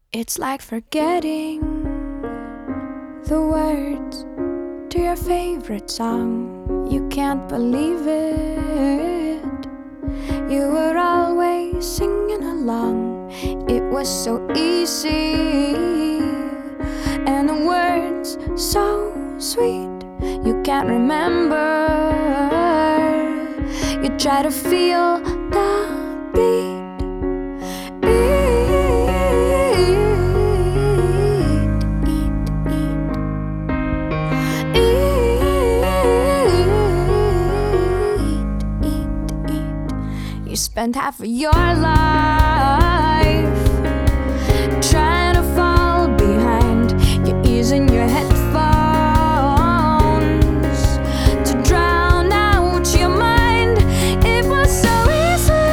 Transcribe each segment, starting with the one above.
It's like forgetting the words to your favorite song. You can't believe it. You were always singing along. It was so easy, and the words so sweet. You can't remember. You try to feel the beat. You spent half of your life trying to fall behind. You're using your headphones to drown out your mind. It was so easy,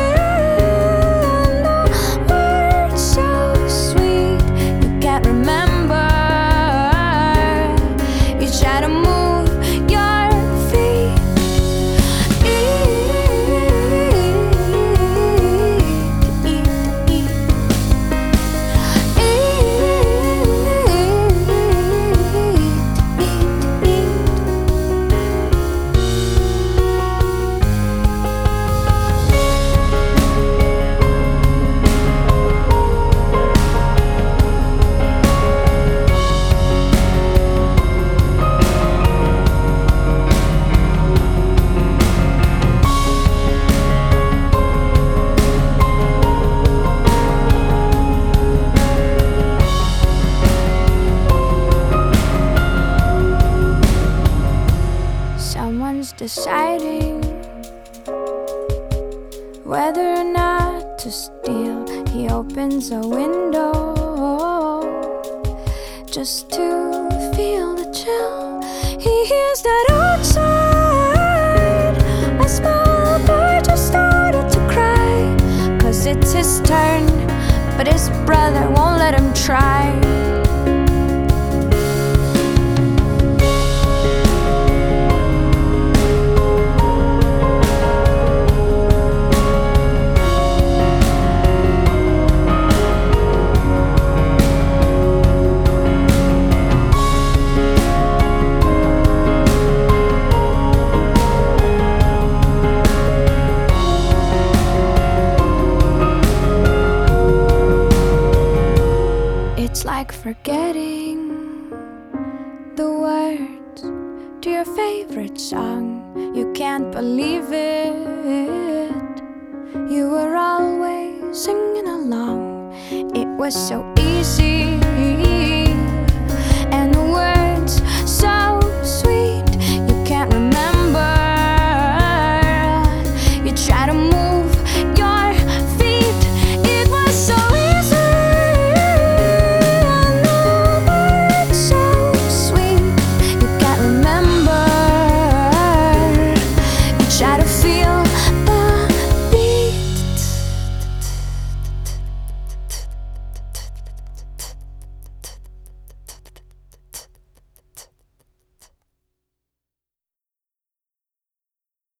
and the words so sweet. You can't remember. You try to move your feet. Someone's deciding whether or not to steal. He opens a window just to feel the chill. He hears that outside a small boy just started to cry, 'cause it's his turn, but his brother won't let him try. It's like forgetting the words to your favorite song. You can't believe it. You were always singing along. It was so easy,